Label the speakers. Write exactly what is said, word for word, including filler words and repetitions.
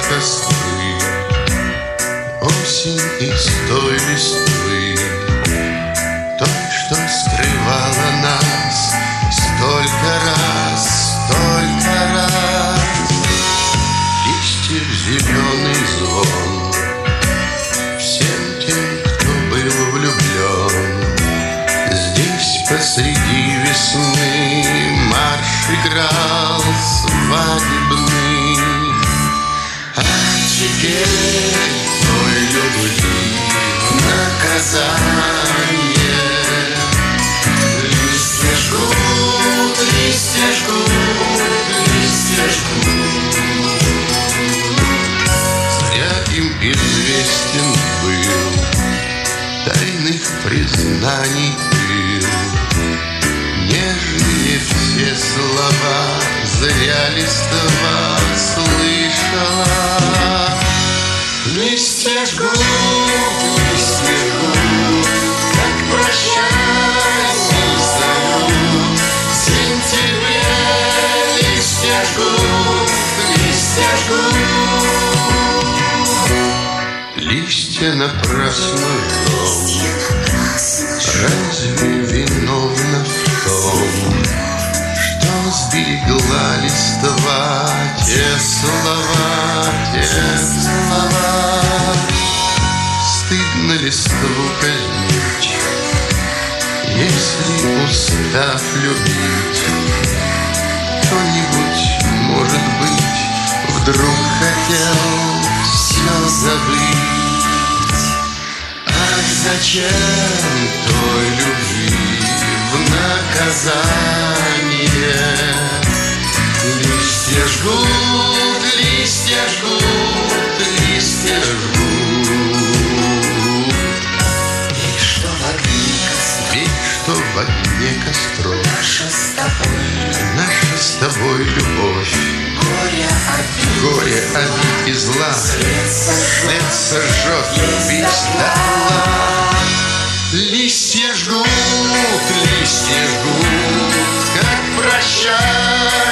Speaker 1: костры, осень из той листвы, той, что скрывала нас столько раз, столько раз. Листьев зеленый звон всем тем, кто был влюблен. Здесь посреди весны марш играл свадебный. А теперь той любви наказание. Листья жгут, листья жгут, листья жгут. Зря им известен был тайных признаний пыл. Нежные все слова зря листва слышала. Листья жгут, листья жгут, как прощальный салют. В сентябре листья жгут, листья жгут. Листья напрасно жжем. Разве виновна в том, что сберегла листва те слова, те слова? Стыдно листву казнить, если, устав любить, кто-нибудь, может быть, вдруг хотел все забыть. А зачем той любви в наказание? Листья жгут, листья жгут, листья жгут. Ведь что в огне костров, ведь что в огне костров наша с тобой, наша с тобой любовь. Горе обид, горе обид и зла след сожжет любить дотла. Листья жгут, листья жгут, как прощай.